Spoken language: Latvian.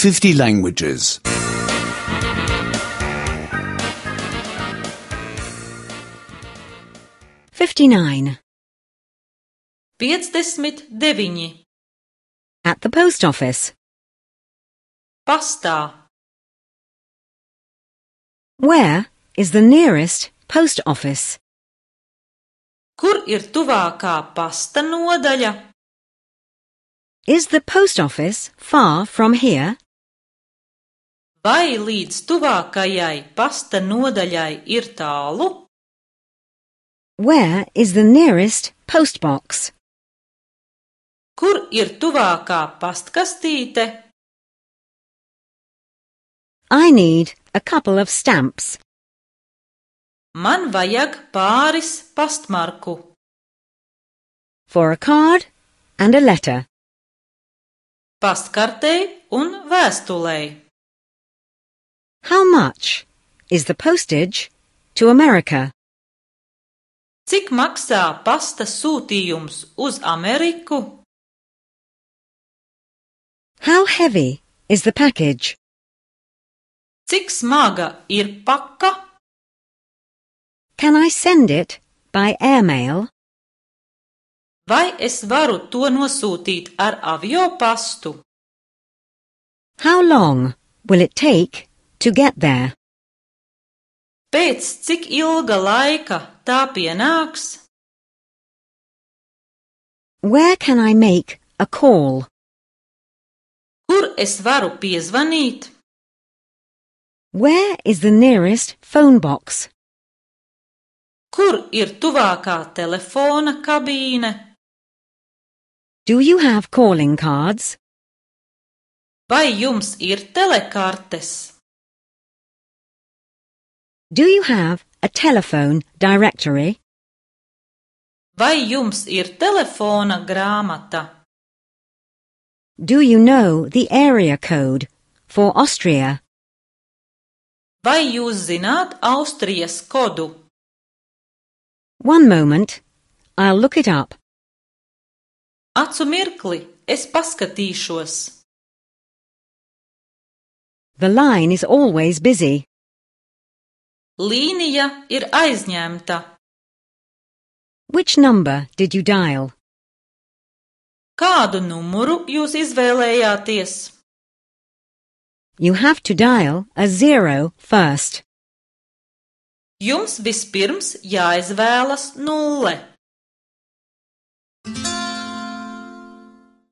50 languages. 59. 59. At the post office. Pastā. Where is the nearest post office? Kur ir tuvākā pasta nodaļa? Is the post office far from here? Vai līdz tuvākajai pasta nodaļai ir tālu? Where is the nearest post box? Kur ir tuvākā pastkastīte? I need a couple of stamps. Man vajag pāris pastmarku. For a card and a letter. Pastkartei un vēstulei. How much is the postage to America? Cik maksā pasta sūtījums uz Ameriku? How heavy is the package? Cik smaga ir paka? Can I send it by airmail? Vai es varu to nosūtīt ar aviopastu? How long will it take to get there? Pēc cik ilga laika tā pienāks? Where can I make a call? Kur es varu piezvanīt? Where is the nearest phone box? Kur ir tuvākā telefona kabīne? Do you have calling cards? Vai jums ir telekartes? Do you have a telephone directory? Vai jums ir telefona grāmata? Do you know the area code for Austria? Vai jūs zināt Austrijas kodu? One moment, I'll look it up. Acu mirkli, es paskatīšos. The line is always busy. Līnija ir aizņemta. Which number did you dial? Kādu numuru jūs izvēlējāties? You have to dial a 0 first. Jums vispirms jāizvēlas 0.